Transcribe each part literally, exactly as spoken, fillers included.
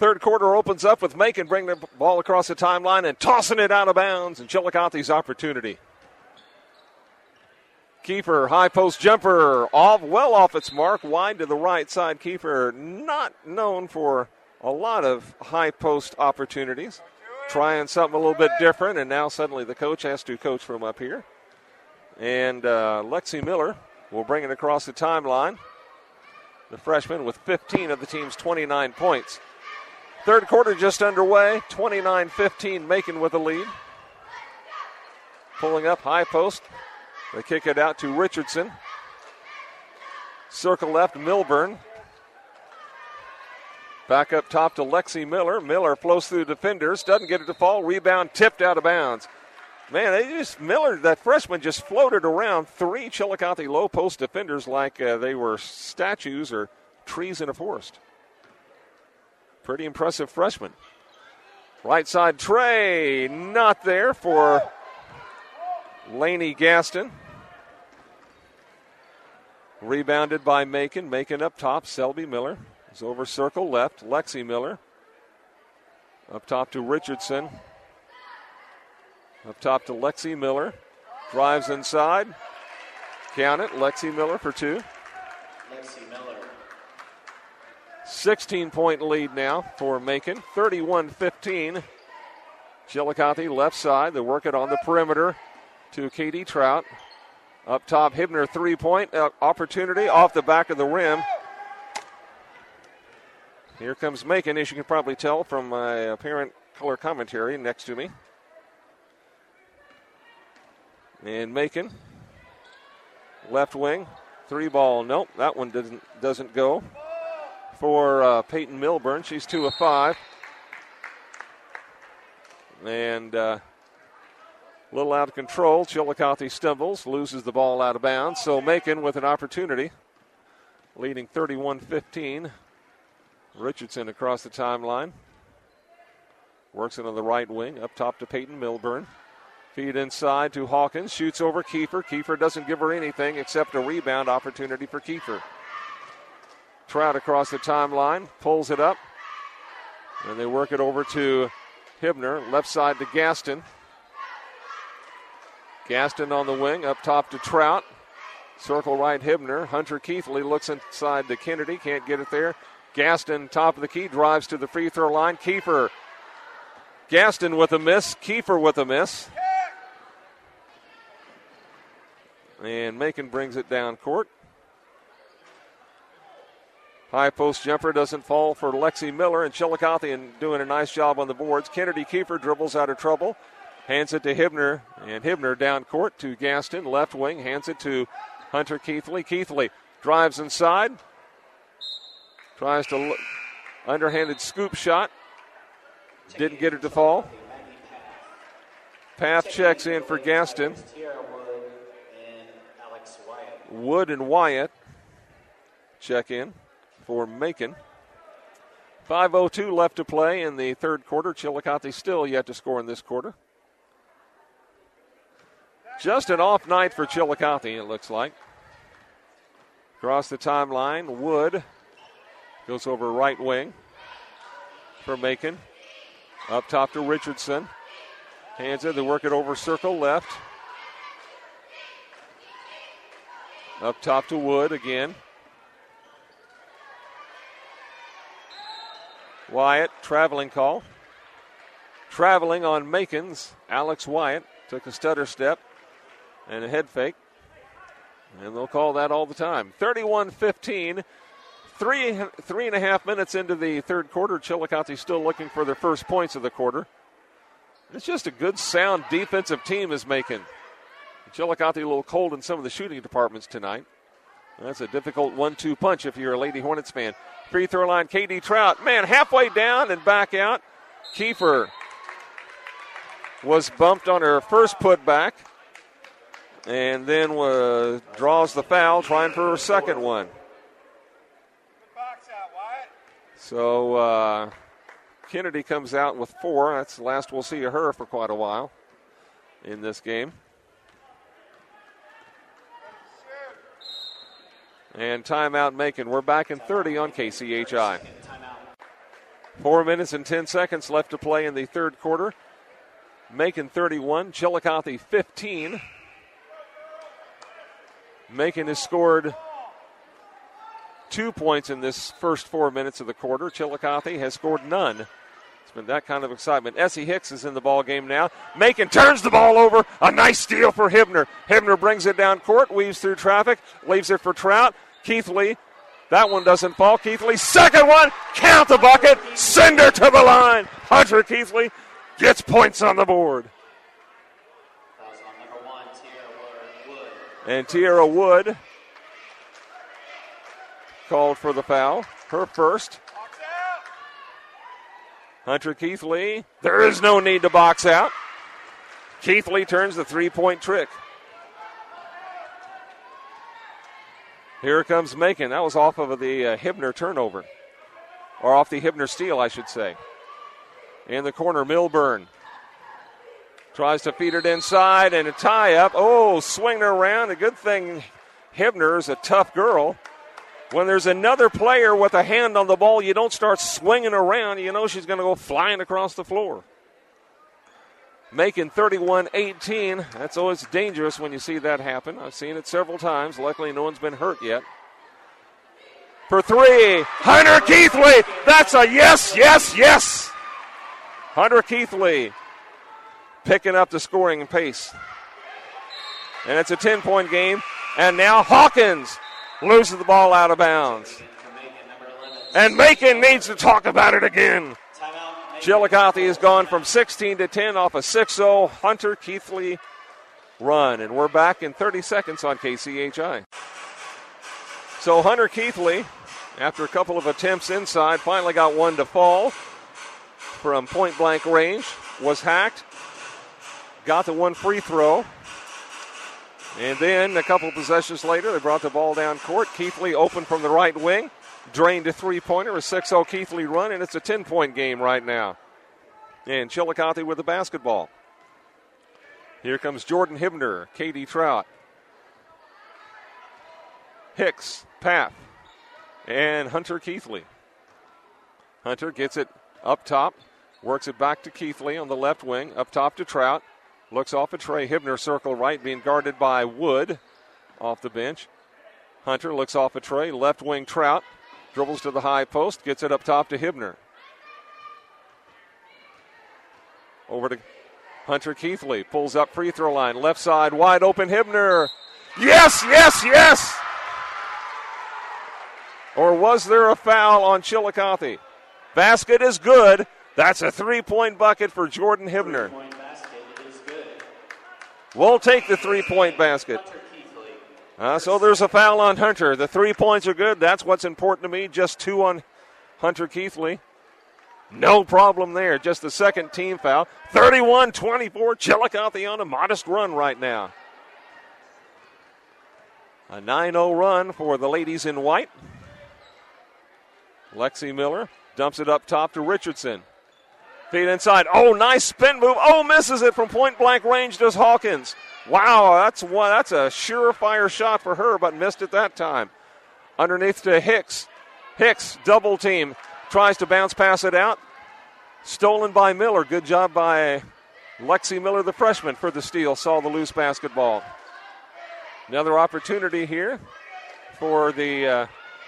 Third quarter opens up with Macon bringing the ball across the timeline and tossing it out of bounds, and Chillicothe's opportunity. Kiefer, high post jumper, off, well off its mark, wide to the right side. Kiefer, not known for a lot of high post opportunities. Trying something a little bit different, and now suddenly the coach has to coach from up here. And uh, Lexi Miller will bring it across the timeline. The freshman with fifteen of the team's twenty-nine points. Third quarter just underway, twenty-nine fifteen, Macon with a lead. Pulling up high post. They kick it out to Richardson. Circle left, Milburn. Back up top to Lexi Miller. Miller flows through the defenders, doesn't get it to fall. Rebound tipped out of bounds. Man, they just Miller, that freshman, just floated around three Chillicothe low post defenders like uh, they were statues or trees in a forest. Pretty impressive freshman. Right side Trey, not there for Laney Gaston. Rebounded by Macon. Macon up top, Selby Miller. Is over circle left, Lexi Miller. Up top to Richardson. Up top to Lexi Miller. Drives inside. Count it, Lexi Miller for two. Lexi Miller. sixteen-point lead now for Macon, thirty-one fifteen. Chillicothe left side, they work it on the perimeter to Katie Trout. Up top, Hibner three-point uh, opportunity off the back of the rim. Here comes Macon, as you can probably tell from my apparent color commentary next to me. And Macon, left wing, three ball. Nope, that one doesn't doesn't go for uh, Peyton Milburn. She's two of five. And uh, a little out of control. Chillicothe stumbles, loses the ball out of bounds. So Macon with an opportunity, leading thirty-one fifteen. Richardson across the timeline. Works it on the right wing. Up top to Peyton Milburn. Feed inside to Hawkins. Shoots over Kiefer. Kiefer doesn't give her anything except a rebound opportunity for Kiefer. Trout across the timeline. Pulls it up. And they work it over to Hibner. Left side to Gaston. Gaston on the wing. Up top to Trout. Circle right Hibner. Hunter Keithley looks inside to Kennedy. Can't get it there. Gaston, top of the key, drives to the free throw line. Kiefer. Gaston with a miss. Kiefer with a miss. And Macon brings it down court. High post jumper doesn't fall for Lexi Miller, and Chillicothe and doing a nice job on the boards. Kennedy Kiefer dribbles out of trouble. Hands it to Hibner, and Hibner down court to Gaston. Left wing, hands it to Hunter Keithley. Keithley drives inside. Tries to look, underhanded scoop shot. Didn't get it to fall. Path checks in for Gaston. Wood and Wyatt check in for Macon. five oh two left to play in the third quarter. Chillicothe still yet to score in this quarter. Just an off night for Chillicothe, it looks like. Across the timeline, Wood goes over right wing for Macon. Up top to Richardson. Hands it, they work it over circle left. Up top to Wood again. Wyatt, traveling call. Traveling on Macon's Alex Wyatt. Took a stutter step and a head fake. And they'll call that all the time. thirty-one fifteen. Three, three and a half minutes into the third quarter. Chillicothe still looking for their first points of the quarter. It's just a good, sound defensive team is Macon. Chillicothe a little cold in some of the shooting departments tonight. That's a difficult one two punch if you're a Lady Hornets fan. Free throw line, K D Trout. Man, halfway down and back out. Kiefer was bumped on her first putback and then uh, draws the foul, trying for her second one. So uh, Kennedy comes out with four. That's the last we'll see of her for quite a while in this game. And timeout Macon. We're back in thirty on K C H I. Four minutes and ten seconds left to play in the third quarter. Macon thirty-one, Chillicothe fifteen. Macon has scored two points in this first four minutes of the quarter. Chillicothe has scored none. It's been that kind of excitement. Essie Hicks is in the ball game now. Macon turns the ball over. A nice steal for Hibner. Hibner brings it down court, weaves through traffic, leaves it for Trout. Keithley, that one doesn't fall. Keithley, second one, count the bucket, send her to the line. Hunter Keithley gets points on the board. And Tierra Wood called for the foul, her first. Hunter Keithley, there is no need to box out. Keithley turns the three-point trick. Here comes Macon. That was off of the uh, Hibner turnover, or off the Hibner steal, I should say. In the corner, Milburn tries to feed it inside, and a tie-up. Oh, swinging around. A good thing Hibner is a tough girl. When there's another player with a hand on the ball, you don't start swinging around. You know she's going to go flying across the floor. Macon thirty-one eighteen. That's always dangerous when you see that happen. I've seen it several times. Luckily, no one's been hurt yet. For three, Hunter Keithley. That's a yes, yes, yes. Hunter Keithley picking up the scoring pace. And it's a ten-point game. And now Hawkins loses the ball out of bounds. And Macon needs to talk about it again. Chillicothe has gone from sixteen to ten off a six oh Hunter Keithley run. And we're back in thirty seconds on K C H I. So Hunter Keithley, after a couple of attempts inside, finally got one to fall from point-blank range, was hacked, got the one free throw. And then a couple possessions later, they brought the ball down court. Keithley open from the right wing, drained a three-pointer, a six oh Keithley run, and it's a ten-point game right now. And Chillicothe with the basketball. Here comes Jordan Hibner, Katie Trout, Hicks, Paff, and Hunter Keithley. Hunter gets it up top, works it back to Keithley on the left wing, up top to Trout. Looks off at Trey Hibner, circle right, being guarded by Wood off the bench. Hunter looks off at Trey, left wing Trout. Dribbles to the high post, gets it up top to Hibner. Over to Hunter Keithley, pulls up free throw line, left side, wide open Hibner. Yes, yes, yes! Or was there a foul on Chillicothe? Basket is good. That's a three-point bucket for Jordan Hibner. We'll take the three-point basket. Uh, so there's a foul on Hunter. The three points are good. That's what's important to me. Just two on Hunter Keithley. No problem there. Just the second team foul. thirty-one twenty-four. Chillicothe on a modest run right now. A nine oh run for the ladies in white. Lexi Miller dumps it up top to Richardson. Feed inside. Oh, nice spin move. Oh, misses it from point-blank range, does Hawkins. Wow, that's one. That's a surefire shot for her, but missed it that time. Underneath to Hicks. Hicks, double team. Tries to bounce pass it out. Stolen by Miller. Good job by Lexi Miller, the freshman, for the steal. Saw the loose basketball. Another opportunity here for the uh,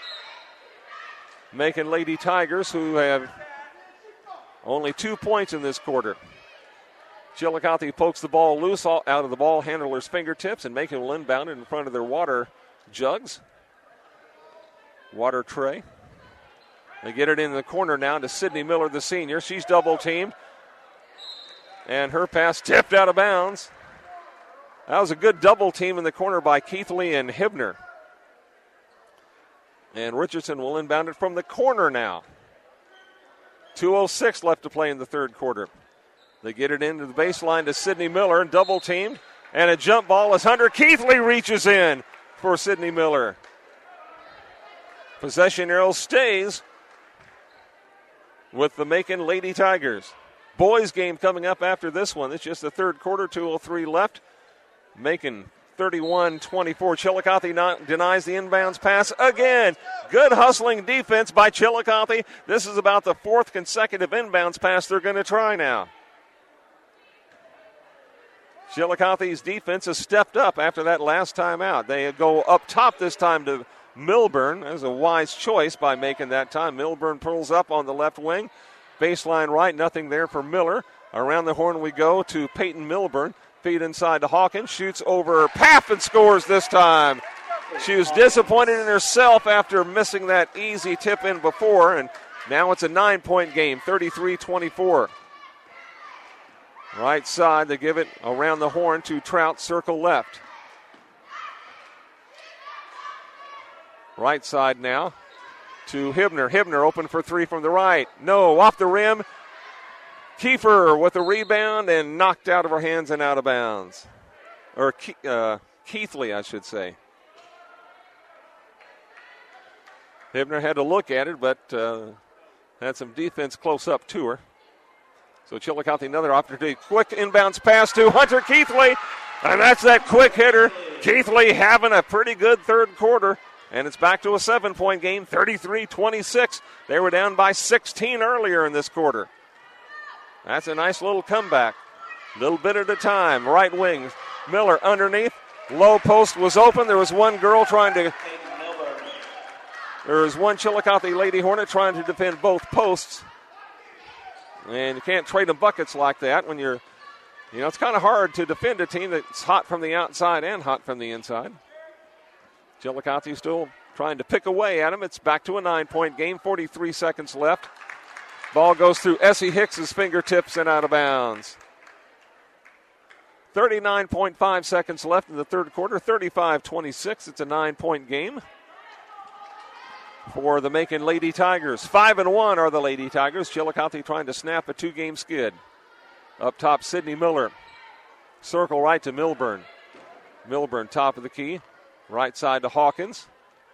Macon Lady Tigers, who have only two points in this quarter. Chillicothe pokes the ball loose out of the ball handler's fingertips, and Macon will inbound it in front of their water jugs. Water tray. They get it in the corner now to Sydney Miller, the senior. She's double-teamed. And her pass tipped out of bounds. That was a good double team in the corner by Keithley and Hibner. And Richardson will inbound it from the corner now. two oh six left to play in the third quarter. They get it into the baseline to Sydney Miller, and double teamed. And a jump ball as Hunter Keithley reaches in for Sydney Miller. Possession arrow stays with the Macon Lady Tigers. Boys game coming up after this one. It's just the third quarter, two oh three left. Macon thirty-one twenty-four. Chillicothe not, denies the inbounds pass again. Good hustling defense by Chillicothe. This is about the fourth consecutive inbounds pass they're going to try now. Chillicothe's defense has stepped up after that last time out. They go up top this time to Milburn. That was a wise choice by making that time. Milburn pulls up on the left wing. Baseline right, nothing there for Miller. Around the horn we go to Peyton Milburn. Feed inside to Hawkins. Shoots over Paff and scores this time. She was disappointed in herself after missing that easy tip in before, and now it's a nine-point game, thirty-three twenty-four. Right side, they give it around the horn to Trout, circle left. Right side now to Hibner. Hibner open for three from the right. No, off the rim. Kiefer with the rebound and knocked out of her hands and out of bounds. Or uh, Keithley, I should say. Hibner had to look at it, but uh, had some defense close up to her. So Chillicothe, another opportunity. Quick inbounds pass to Hunter Keithley, and that's that quick hitter. Keithley having a pretty good third quarter, and it's back to a seven-point game, thirty-three twenty-six. They were down by sixteen earlier in this quarter. That's a nice little comeback. Little bit at a time. Right wing, Miller underneath. Low post was open. There was one girl trying to... There was one Chillicothe Lady Hornet trying to defend both posts. And you can't trade them buckets like that when you're, you know, it's kind of hard to defend a team that's hot from the outside and hot from the inside. Chillicothe still trying to pick away at him. It's back to a nine-point game, forty-three seconds left. Ball goes through Essie Hicks's fingertips and out of bounds. thirty-nine point five seconds left in the third quarter, thirty-five twenty-six. It's a nine-point game for the Macon Lady Tigers. Five and one are the Lady Tigers. Chillicothe trying to snap a two-game skid. Up top, Sydney Miller. Circle right to Milburn. Milburn, top of the key. Right side to Hawkins.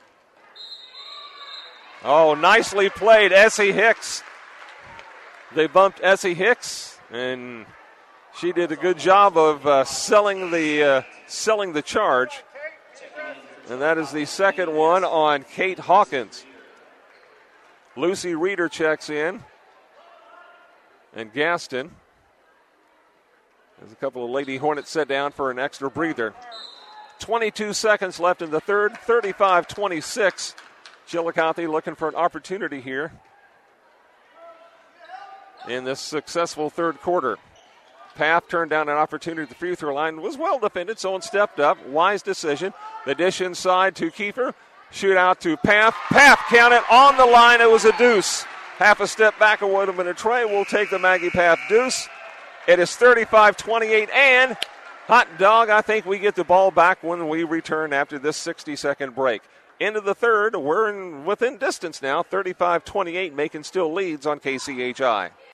Oh, nicely played, Essie Hicks. They bumped Essie Hicks, and she did a good job of uh, selling the uh, selling the charge. And that is the second one on Kate Hawkins. Lucy Reeder checks in. And Gaston. There's a couple of Lady Hornets set down for an extra breather. twenty-two seconds left in the third, thirty-five twenty-six. Chillicothe looking for an opportunity here in this successful third quarter. Paff turned down an opportunity at the free throw line. Was well defended, someone stepped up. Wise decision. The dish inside to Kiefer. Shoot out to Paff. Paff counted on the line. It was a deuce. Half a step back, it would have been a tray. We'll take the Maggie Paff deuce. It is thirty-five twenty-eight. And, hot dog, I think we get the ball back when we return after this sixty-second break. Into the third. We're in, within distance now. thirty-five twenty-eight. Macon still leads on K C H I.